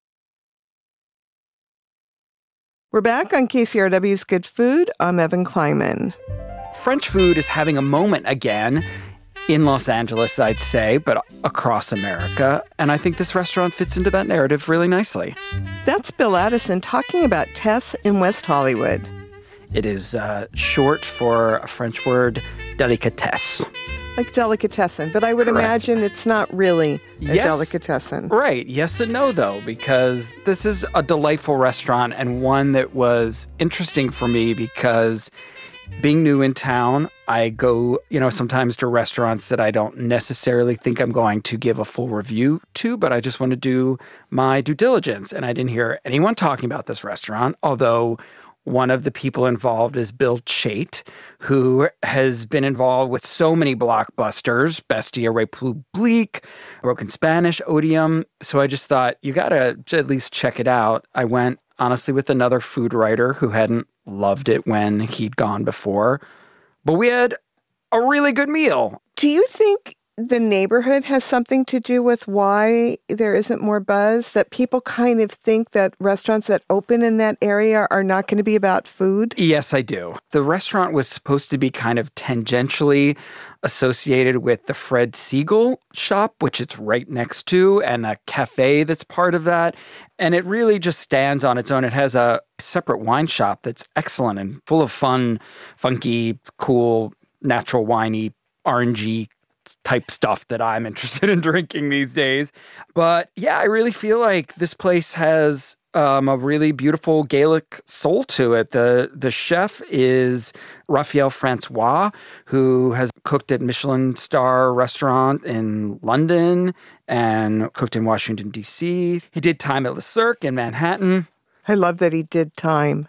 A: We're back on KCRW's Good Food. I'm Evan Kleiman.
O: French food is having a moment again. In Los Angeles, I'd say, but across America. And I think this restaurant fits into that narrative really nicely.
A: That's Bill Addison talking about Tess in West Hollywood.
O: It is short for a French word, délicatesse.
A: Like delicatessen, but I would imagine it's not really a delicatessen.
O: Right. Yes and no, though, because this is a delightful restaurant and one that was interesting for me because being new in town, I go, sometimes to restaurants that I don't necessarily think I'm going to give a full review to, but I just want to do my due diligence. And I didn't hear anyone talking about this restaurant, although one of the people involved is Bill Chait, who has been involved with so many blockbusters, Bestia Republique, Broken Spanish, Odium. So I just thought, you got to at least check it out. I went, honestly, with another food writer who hadn't loved it when he'd gone before. But we had a really good meal.
A: Do you think the neighborhood has something to do with why there isn't more buzz? That people kind of think that restaurants that open in that area are not going to be about food?
O: Yes, I do. The restaurant was supposed to be kind of tangentially associated with the Fred Segal shop, which it's right next to, and a cafe that's part of that. And it really just stands on its own. It has a separate wine shop that's excellent and full of fun, funky, cool, natural winey, orangey type stuff that I'm interested in drinking these days. But yeah, I really feel like this place has a really beautiful Gaelic soul to it. The chef is Raphael Francois, who has cooked at Michelin star restaurant in London and cooked in Washington, D.C. He did time at Le Cirque in Manhattan.
A: I love that he did time.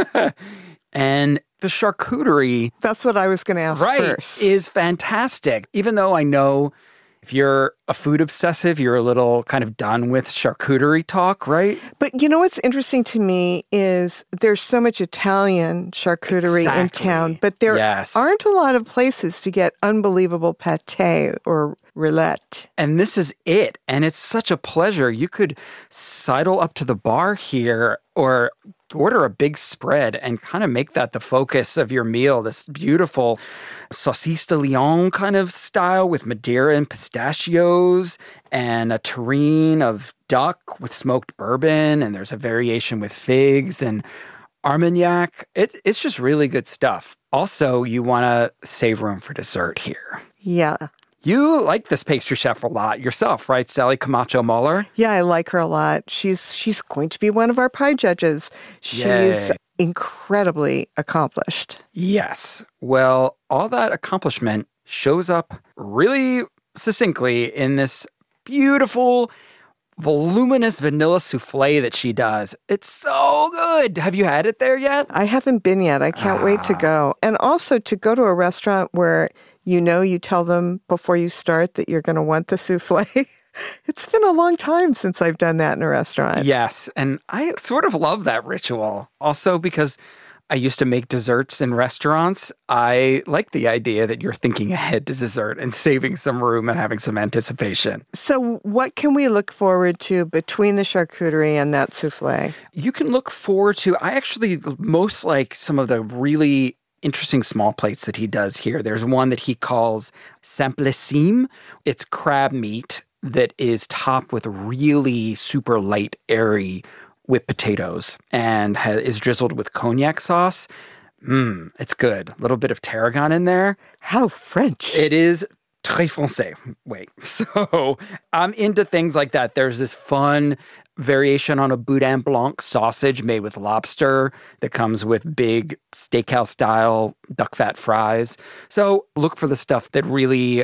O: And the charcuterie...
A: That's what I was going to ask first.
O: Is fantastic. Even though I know if you're a food obsessive, you're a little kind of done with charcuterie talk, right?
A: But you know what's interesting to me is there's so much Italian charcuterie in town, but there aren't a lot of places to get unbelievable pate or roulette.
O: And this is it. And it's such a pleasure. You could sidle up to the bar here or order a big spread and kind of make that the focus of your meal. This beautiful saucisse de Lyon kind of style with Madeira and pistachios and a terrine of duck with smoked bourbon. And there's a variation with figs and Armagnac. It's just really good stuff. Also, you want to save room for dessert here.
A: Yeah.
O: You like this pastry chef a lot yourself, right, Sally Camacho Muller?
A: Yeah, I like her a lot. She's going to be one of our pie judges. She's incredibly accomplished.
O: Yes. Well, all that accomplishment shows up really succinctly in this beautiful, voluminous vanilla souffle that she does. It's so good. Have you had it there yet?
A: I haven't been yet. I can't wait to go. And also to go to a restaurant where you tell them before you start that you're going to want the souffle. It's been a long time since I've done that in a restaurant.
O: Yes, and I sort of love that ritual. Also because I used to make desserts in restaurants. I like the idea that you're thinking ahead to dessert and saving some room and having some anticipation.
A: So what can we look forward to between the charcuterie and that souffle?
O: You can look forward to, I actually most like some of the really interesting small plates that he does here. There's one that he calls simplissime. It's crab meat that is topped with really super light, airy whipped potatoes and is drizzled with cognac sauce. It's good. A little bit of tarragon in there.
A: How French.
O: It is très français. Wait. So I'm into things like that. There's this fun variation on a boudin blanc sausage made with lobster that comes with big steakhouse-style duck fat fries. So look for the stuff that really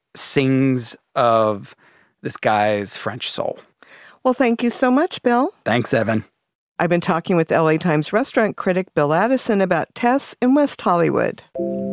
O: sings of this guy's French soul.
A: Well, thank you so much, Bill.
O: Thanks, Evan.
A: I've been talking with LA Times restaurant critic Bill Addison about Tess in West Hollywood.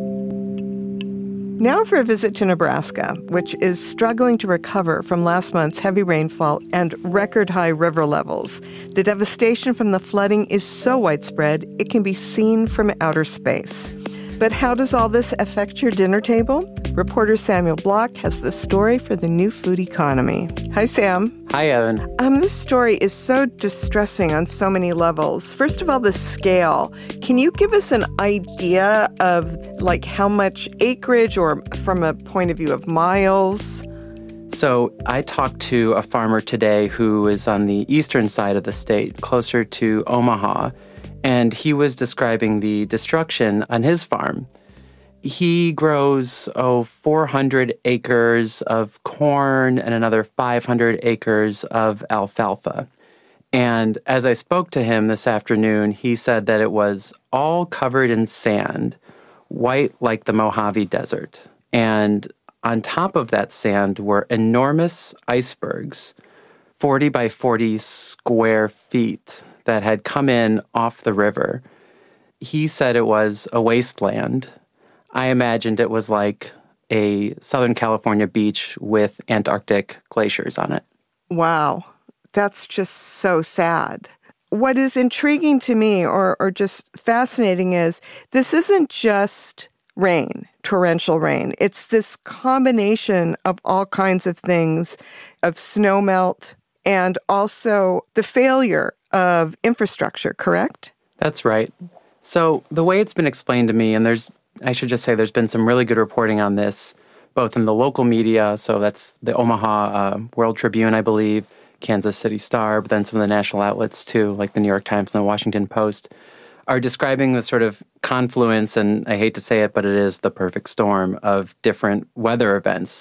A: Now for a visit to Nebraska, which is struggling to recover from last month's heavy rainfall and record-high river levels. The devastation from the flooding is so widespread, it can be seen from outer space. But how does all this affect your dinner table? Reporter Samuel Block has the story for the New Food Economy. Hi, Sam.
P: Hi, Evan.
A: This story is so distressing on so many levels. First of all, the scale. Can you give us an idea of like how much acreage or from a point of view of miles?
P: So I talked to a farmer today who is on the eastern side of the state, closer to Omaha, and he was describing the destruction on his farm. He grows, 400 acres of corn and another 500 acres of alfalfa. And as I spoke to him this afternoon, he said that it was all covered in sand, white like the Mojave Desert. And on top of that sand were enormous icebergs, 40 by 40 square feet, that had come in off the river. He said it was a wasteland. I imagined it was like a Southern California beach with Antarctic glaciers on it.
A: Wow, that's just so sad. What is intriguing to me or just fascinating is this isn't just rain, torrential rain. It's this combination of all kinds of things, of snowmelt and also the failure of infrastructure, correct?
P: That's right. So the way it's been explained to me, and I should just say there's been some really good reporting on this, both in the local media, so that's the Omaha World Tribune, I believe, Kansas City Star, but then some of the national outlets too, like the New York Times and the Washington Post, are describing the sort of confluence, and I hate to say it, but it is the perfect storm of different weather events.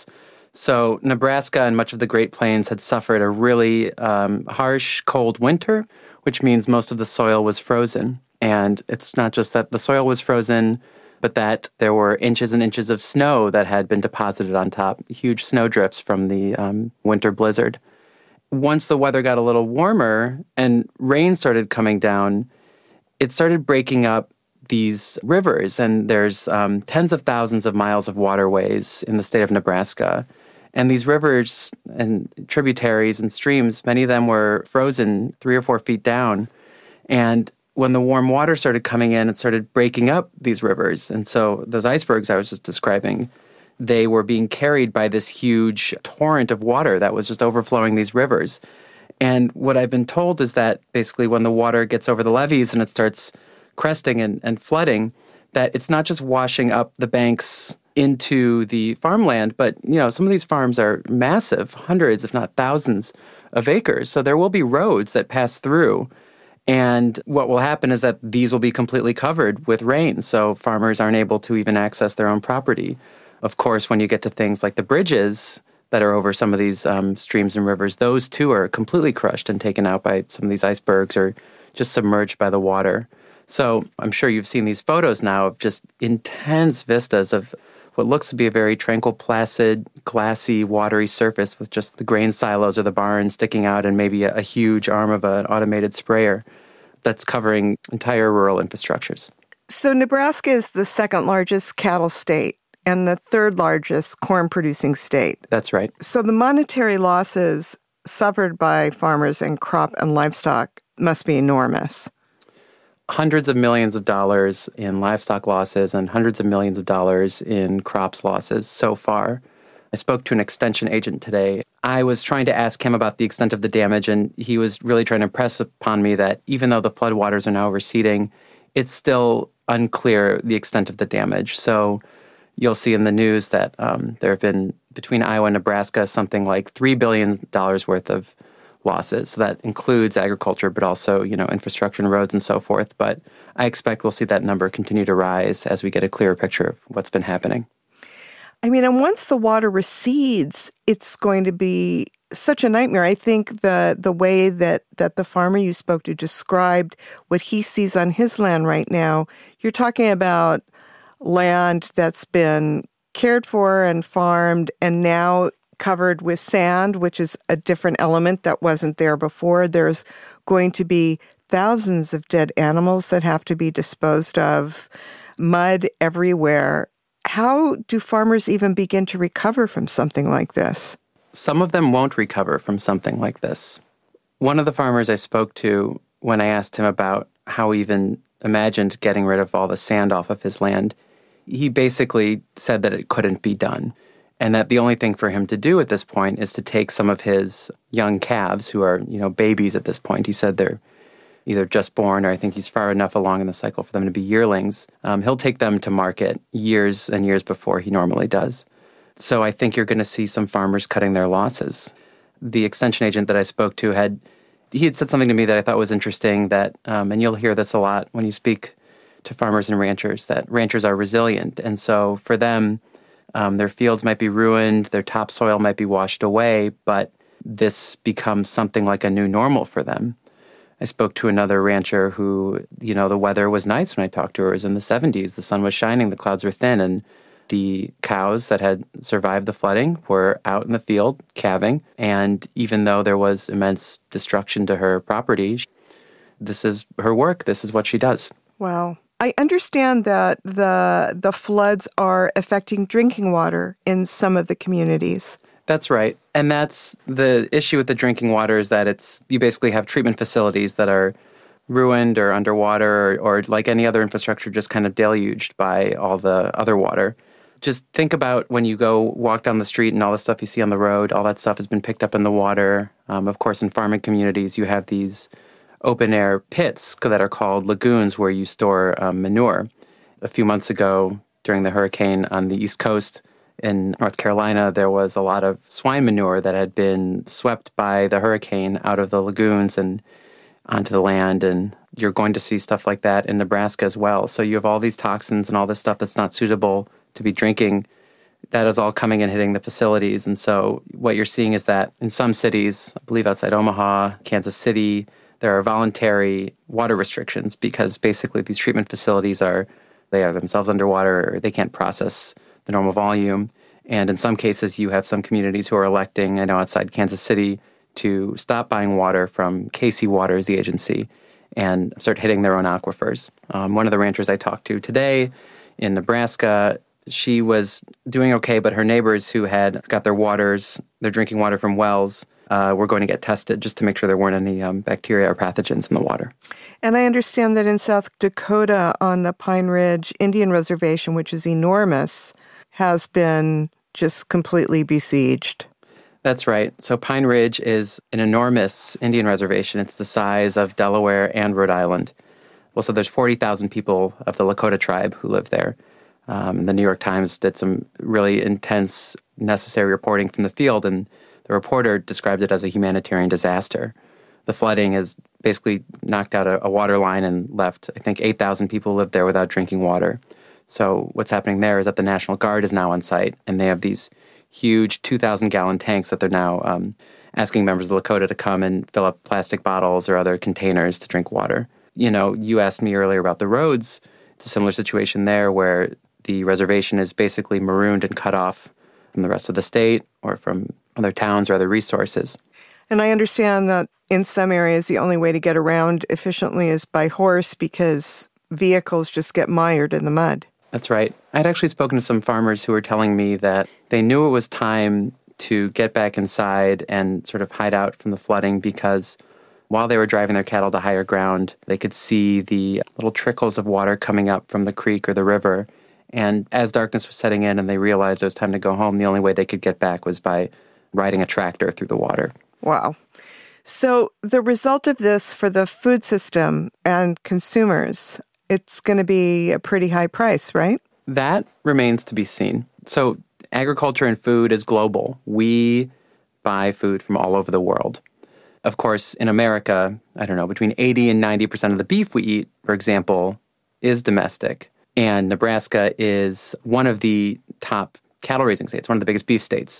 P: So Nebraska and much of the Great Plains had suffered a really harsh, cold winter, which means most of the soil was frozen. And it's not just that the soil was frozen, but that there were inches and inches of snow that had been deposited on top, huge snowdrifts from the winter blizzard. Once the weather got a little warmer and rain started coming down, it started breaking up these rivers. And there's tens of thousands of miles of waterways in the state of Nebraska. And these rivers and tributaries and streams, many of them were frozen 3 or 4 feet down. And when the warm water started coming in, it started breaking up these rivers. And so those icebergs I was just describing, they were being carried by this huge torrent of water that was just overflowing these rivers. And what I've been told is that basically when the water gets over the levees and it starts cresting and flooding, that it's not just washing up the banks into the farmland, but some of these farms are massive, hundreds if not thousands of acres. So there will be roads that pass through. And what will happen is that these will be completely covered with rain, so farmers aren't able to even access their own property. Of course, when you get to things like the bridges that are over some of these streams and rivers, those too are completely crushed and taken out by some of these icebergs or just submerged by the water. So I'm sure you've seen these photos now of just intense vistas of what looks to be a very tranquil, placid, glassy, watery surface with just the grain silos or the barns sticking out and maybe a huge arm of an automated sprayer that's covering entire rural infrastructures.
A: So Nebraska is the second largest cattle state and the third largest corn-producing state.
P: That's right.
A: So the monetary losses suffered by farmers and crop and livestock must be enormous.
P: Hundreds of millions of dollars in livestock losses and hundreds of millions of dollars in crops losses so far. I spoke to an extension agent today. I was trying to ask him about the extent of the damage, and he was really trying to impress upon me that even though the floodwaters are now receding, it's still unclear the extent of the damage. So you'll see in the news that there have been, between Iowa and Nebraska, something like $3 billion worth of losses. So that includes agriculture, but also, infrastructure and roads and so forth. But I expect we'll see that number continue to rise as we get a clearer picture of what's been happening.
A: I mean, and once the water recedes, it's going to be such a nightmare. I think the way that the farmer you spoke to described what he sees on his land right now, you're talking about land that's been cared for and farmed and now covered with sand, which is a different element that wasn't there before. There's going to be thousands of dead animals that have to be disposed of, mud everywhere. How do farmers even begin to recover from something like this?
P: Some of them won't recover from something like this. One of the farmers I spoke to, when I asked him about how he even imagined getting rid of all the sand off of his land, he basically said that it couldn't be done. And that the only thing for him to do at this point is to take some of his young calves, who are, babies at this point. He said they're either just born, or I think he's far enough along in the cycle for them to be yearlings. He'll take them to market years and years before he normally does. So I think you're going to see some farmers cutting their losses. The extension agent that I spoke to had said something to me that I thought was interesting, that, and you'll hear this a lot when you speak to farmers and ranchers, that ranchers are resilient. And so for them, their fields might be ruined, their topsoil might be washed away, but this becomes something like a new normal for them. I spoke to another rancher who, the weather was nice when I talked to her. It was in the 70s. The sun was shining, the clouds were thin, and the cows that had survived the flooding were out in the field calving. And even though there was immense destruction to her property, this is her work. This is what she does.
A: Wow. I understand that the floods are affecting drinking water in some of the communities.
P: That's right. And that's the issue with the drinking water, is that you basically have treatment facilities that are ruined or underwater or like any other infrastructure, just kind of deluged by all the other water. Just think about when you go walk down the street and all the stuff you see on the road, all that stuff has been picked up in the water. Of course, in farming communities, you have these open-air pits that are called lagoons where you store manure. A few months ago, during the hurricane on the East Coast in North Carolina, there was a lot of swine manure that had been swept by the hurricane out of the lagoons and onto the land, and you're going to see stuff like that in Nebraska as well. So you have all these toxins and all this stuff that's not suitable to be drinking. That is all coming and hitting the facilities. And so what you're seeing is that in some cities, I believe outside Omaha, Kansas City, there are voluntary water restrictions because basically these treatment facilities they are themselves underwater, or they can't process the normal volume. And in some cases, you have some communities who are electing, I know outside Kansas City, to stop buying water from KC Water, is the agency, and start hitting their own aquifers. One of the ranchers I talked to today in Nebraska, she was doing okay, but her neighbors who had got their drinking water from wells, were going to get tested just to make sure there weren't any bacteria or pathogens in the water.
A: And I understand that in South Dakota on the Pine Ridge Indian Reservation, which is enormous, has been just completely besieged.
P: That's right. So Pine Ridge is an enormous Indian reservation. It's the size of Delaware and Rhode Island. Well, so there's 40,000 people of the Lakota tribe who live there. The New York Times did some really intense, necessary reporting from the field, and the reporter described it as a humanitarian disaster. The flooding has basically knocked out a water line and left, I think, 8,000 people live there without drinking water. So what's happening there is that the National Guard is now on site, and they have these huge 2,000-gallon tanks that they're now asking members of the Lakota to come and fill up plastic bottles or other containers to drink water. You know, you asked me earlier about the roads. It's a similar situation there where the reservation is basically marooned and cut off from the rest of the state or from other towns or other resources.
A: And I understand that in some areas, the only way to get around efficiently is by horse because vehicles just get mired in the mud.
P: That's right. I'd actually spoken to some farmers who were telling me that they knew it was time to get back inside and sort of hide out from the flooding because while they were driving their cattle to higher ground, they could see the little trickles of water coming up from the creek or the river. And as darkness was setting in and they realized it was time to go home, the only way they could get back was by riding a tractor through the water.
A: Wow. So the result of this for the food system and consumers, it's going to be a pretty high price, right?
P: That remains to be seen. So agriculture and food is global. We buy food from all over the world. Of course, in America, I don't know, between 80 and 90% of the beef we eat, for example, is domestic. And Nebraska is one of the top cattle raising states, one of the biggest beef states.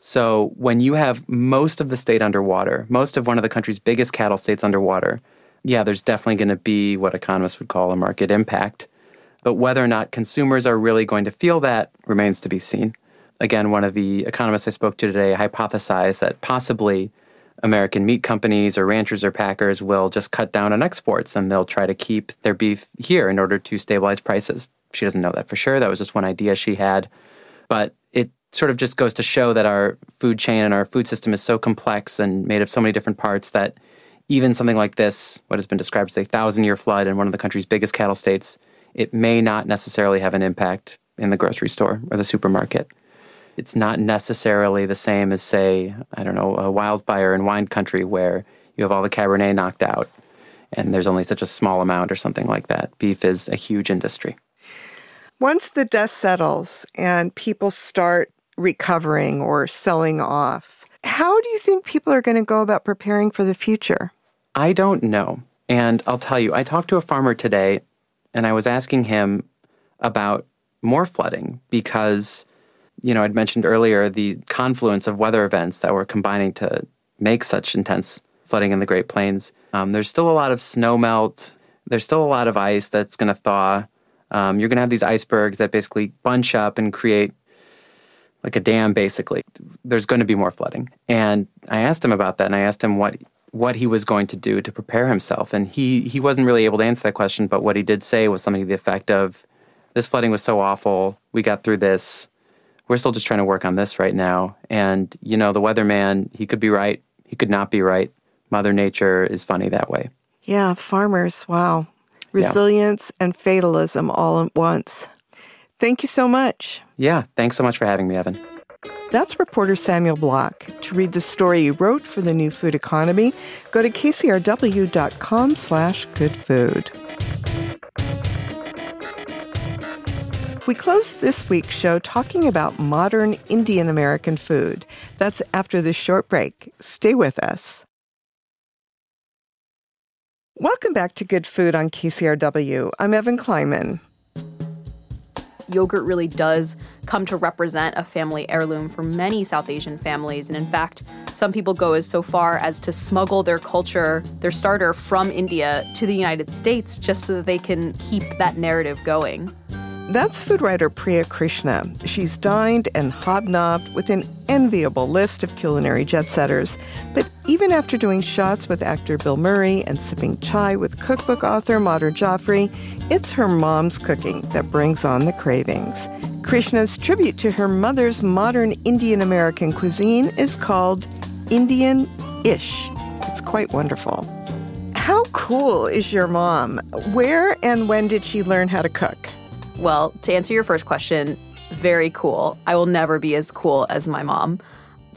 P: So when you have most of the state underwater, most of one of the country's biggest cattle states underwater, yeah, there's definitely going to be what economists would call a market impact. But whether or not consumers are really going to feel that remains to be seen. Again, one of the economists I spoke to today hypothesized that possibly American meat companies or ranchers or packers will just cut down on exports and they'll try to keep their beef here in order to stabilize prices. She doesn't know that for sure. That was just one idea she had. But it sort of just goes to show that our food chain and our food system is so complex and made of so many different parts that even something like this, what has been described as a 1,000-year flood in one of the country's biggest cattle states, it may not necessarily have an impact in the grocery store or the supermarket. It's not necessarily the same as, say, I don't know, a wildfire in wine country where you have all the Cabernet knocked out and there's only such a small amount or something like that. Beef is a huge industry.
A: Once the dust settles and people start recovering or selling off, how do you think people are going to go about preparing for the future?
P: I don't know. And I'll tell you, I talked to a farmer today and I was asking him about more flooding because, you know, I'd mentioned earlier the confluence of weather events that were combining to make such intense flooding in the Great Plains. There's still a lot of snow melt. There's still a lot of ice that's going to thaw. You're going to have these icebergs that basically bunch up and create like a dam, basically. There's going to be more flooding. And I asked him about that, and I asked him what he was going to do to prepare himself. And he wasn't really able to answer that question, but what he did say was something to the effect of, this flooding was so awful, we got through this, we're still just trying to work on this right now. And, you know, the weatherman, he could be right, he could not be right. Mother Nature is funny that way.
A: Yeah, farmers, wow. Resilience and fatalism all at once. Thank you so much.
P: Yeah, thanks so much for having me, Evan.
A: That's reporter Samuel Block. To read the story he wrote for the New Food Economy, go to kcrw.com/goodfood. We close this week's show talking about modern Indian American food. That's after this short break. Stay with us. Welcome back to Good Food on KCRW. I'm Evan Kleiman.
Q: Yogurt really does come to represent a family heirloom for many South Asian families. And in fact, some people go so far as to smuggle their culture, their starter, from India to the United States just so that they can keep that narrative going.
A: That's food writer Priya Krishna. She's dined and hobnobbed with an enviable list of culinary jet-setters. But even after doing shots with actor Bill Murray and sipping chai with cookbook author Madhur Jaffrey, it's her mom's cooking that brings on the cravings. Krishna's tribute to her mother's modern Indian-American cuisine is called Indian-ish. It's quite wonderful. How cool is your mom? Where and when did she learn how to cook?
Q: Well, to answer your first question, very cool. I will never be as cool as my mom.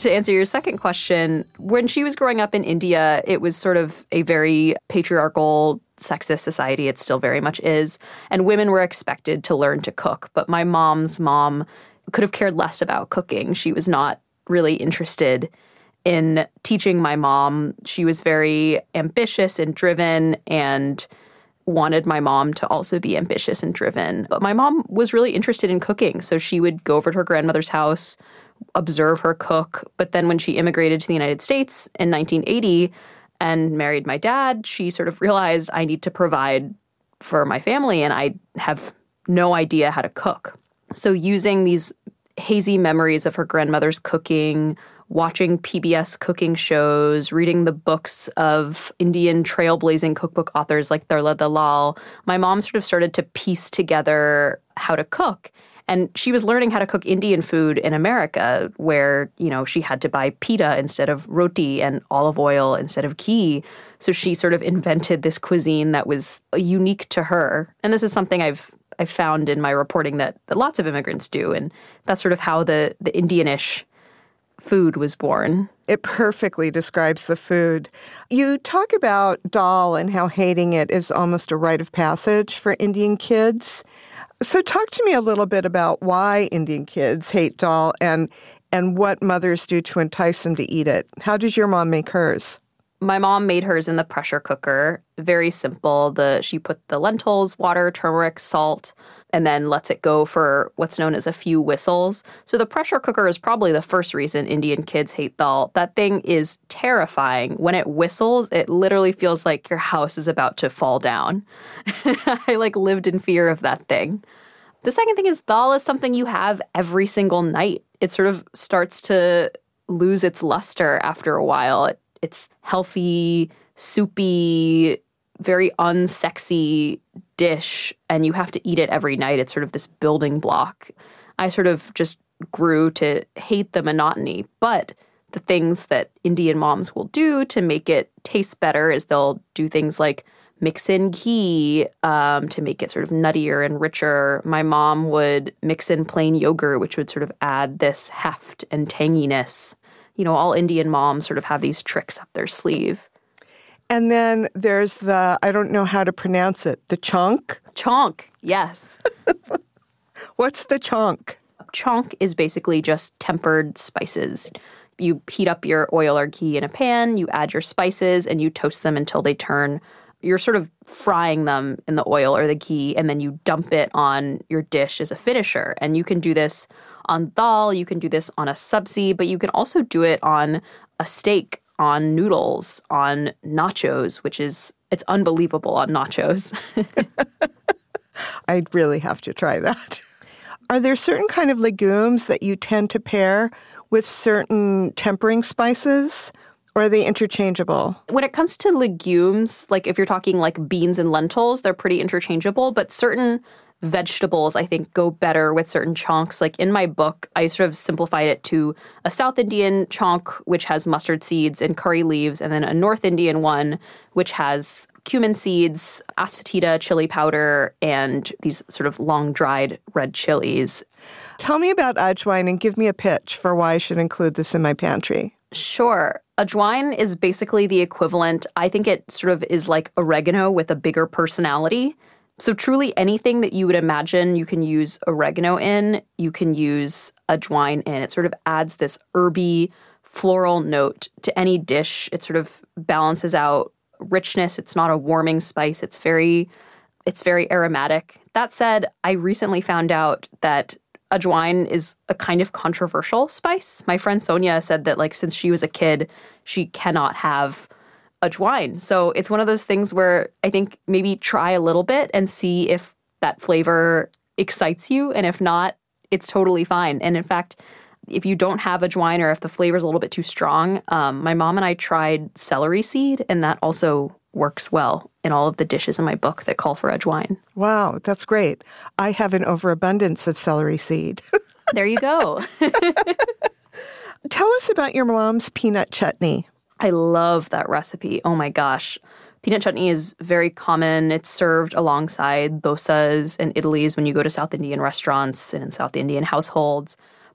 Q: To answer your second question, when she was growing up in India, it was sort of a very patriarchal, sexist society. It still very much is. And women were expected to learn to cook. But my mom's mom could have cared less about cooking. She was not really interested in teaching my mom. She was very ambitious and driven and wanted my mom to also be ambitious and driven. But my mom was really interested in cooking. So she would go over to her grandmother's house, observe her cook. But then when she immigrated to the United States in 1980 and married my dad, she sort of realized I need to provide for my family and I have no idea how to cook. So using these hazy memories of her grandmother's cooking, watching PBS cooking shows, reading the books of Indian trailblazing cookbook authors like Darla Dalal, my mom sort of started to piece together how to cook. And she was learning how to cook Indian food in America where, she had to buy pita instead of roti and olive oil instead of ghee. So she sort of invented this cuisine that was unique to her. And this is something I've found in my reporting that lots of immigrants do. And that's sort of how the Indian-ish food was born.
A: It perfectly describes the food. You talk about dal and how hating it is almost a rite of passage for Indian kids. So talk to me a little bit about why Indian kids hate dal and what mothers do to entice them to eat it. How did your mom make hers?
Q: My mom made hers in the pressure cooker. Very simple. She put the lentils, water, turmeric, salt, and then lets it go for what's known as a few whistles. So the pressure cooker is probably the first reason Indian kids hate dal. That thing is terrifying. When it whistles, it literally feels like your house is about to fall down. I lived in fear of that thing. The second thing is dal is something you have every single night. It sort of starts to lose its luster after a while. It's healthy, soupy, very unsexy dish, and you have to eat it every night. It's sort of this building block. I sort of just grew to hate the monotony, but the things that Indian moms will do to make it taste better is they'll do things like mix in ghee to make it sort of nuttier and richer. My mom would mix in plain yogurt, which would sort of add this heft and tanginess. All Indian moms sort of have these tricks up their sleeve.
A: And then there's I don't know how to pronounce it, the chonk?
Q: Chonk, yes.
A: What's the chonk?
Q: Chonk is basically just tempered spices. You heat up your oil or ghee in a pan, you add your spices, and you toast them until they turn. You're sort of frying them in the oil or the ghee, and then you dump it on your dish as a finisher. And you can do this on dal, you can do this on a sabzi, but you can also do it on a steak, on noodles, on nachos, it's unbelievable on nachos.
A: I'd really have to try that. Are there certain kind of legumes that you tend to pair with certain tempering spices? Or are they interchangeable?
Q: When it comes to legumes, if you're talking beans and lentils, they're pretty interchangeable, but certain vegetables, I think, go better with certain chonks. In my book, I sort of simplified it to a South Indian chonk, which has mustard seeds and curry leaves, and then a North Indian one, which has cumin seeds, asafoetida, chili powder, and these sort of long-dried red chilies.
A: Tell me about ajwain and give me a pitch for why I should include this in my pantry.
Q: Sure. Ajwain is basically the equivalent. I think it sort of is like oregano with a bigger personality. So truly anything that you would imagine you can use oregano in, you can use ajwain in. It sort of adds this herby, floral note to any dish. It sort of balances out richness. It's not a warming spice. It's very aromatic. That said, I recently found out that ajwain is a kind of controversial spice. My friend Sonia said that since she was a kid, she cannot have ajwain. So it's one of those things where I think maybe try a little bit and see if that flavor excites you. And if not, it's totally fine. And in fact, if you don't have ajwain or if the flavor is a little bit too strong, my mom and I tried celery seed, and that also works well in all of the dishes in my book that call for ajwain.
A: Wow, that's great. I have an overabundance of celery seed.
Q: There you go.
A: Tell us about your mom's peanut chutney.
Q: I love that recipe. Oh my gosh. Peanut chutney is very common. It's served alongside dosas and idlis when you go to South Indian restaurants and in South Indian households.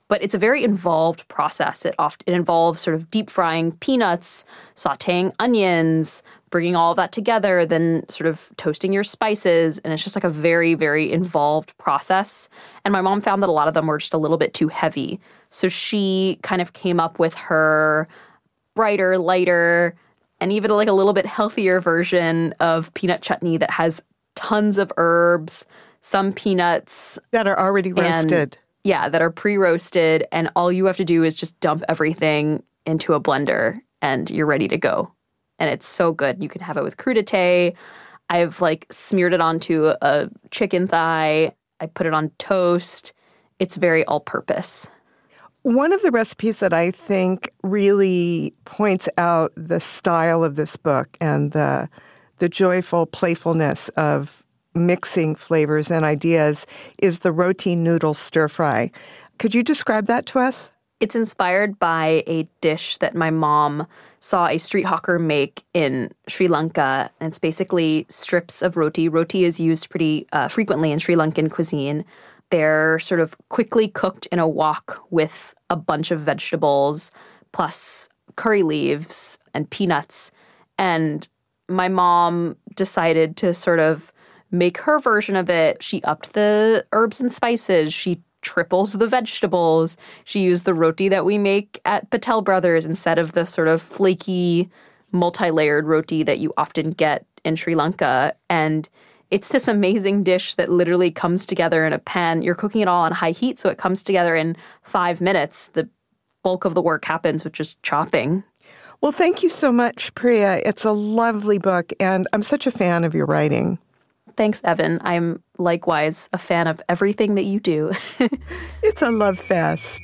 Q: But it's a very involved process. It involves sort of deep frying peanuts, sautéing onions, bringing all of that together, then sort of toasting your spices. And it's just like a very, very involved process. And my mom found that a lot of them were just a little bit too heavy. So she kind of came up with her brighter, lighter, and even like a little bit healthier version of peanut chutney that has tons of herbs, some peanuts.
A: That are already roasted.
Q: Yeah, that are pre-roasted, and all you have to do is just dump everything into a blender, and you're ready to go. And it's so good. You can have it with crudité. I've like smeared it onto a chicken thigh. I put it on toast. It's very all-purpose.
A: One of the recipes that I think really points out the style of this book and the joyful playfulness of mixing flavors and ideas is the roti noodle stir fry. Could you describe that to us?
Q: It's inspired by a dish that my mom saw a street hawker make in Sri Lanka. And it's basically strips of roti. Roti is used pretty frequently in Sri Lankan cuisine. They're sort of quickly cooked in a wok with a bunch of vegetables, plus curry leaves and peanuts. And my mom decided to sort of make her version of it. She upped the herbs and spices. She tripled the vegetables. She used the roti that we make at Patel Brothers instead of the sort of flaky, multi-layered roti that you often get in Sri Lanka. And it's this amazing dish that literally comes together in a pan. You're cooking it all on high heat, so it comes together in 5 minutes. The bulk of the work happens with just chopping.
A: Well, thank you so much, Priya. It's a lovely book, and I'm such a fan of your writing.
Q: Thanks, Evan. I'm likewise a fan of everything that you do.
A: It's a love fest.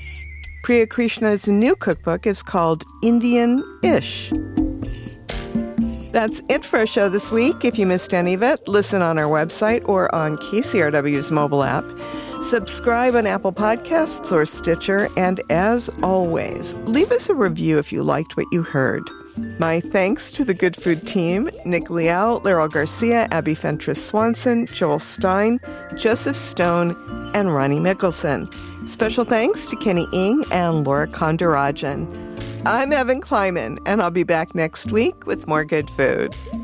A: Priya Krishna's new cookbook is called Indian-ish. That's it for our show this week. If you missed any of it, listen on our website or on KCRW's mobile app. Subscribe on Apple Podcasts or Stitcher. And as always, leave us a review if you liked what you heard. My thanks to the Good Food team, Nick Liao, Laurel Garcia, Abby Fentress-Swanson, Joel Stein, Joseph Stone, and Ronnie Mickelson. Special thanks to Kenny Ng and Laura Kondarajan. I'm Evan Kleiman, and I'll be back next week with more good food.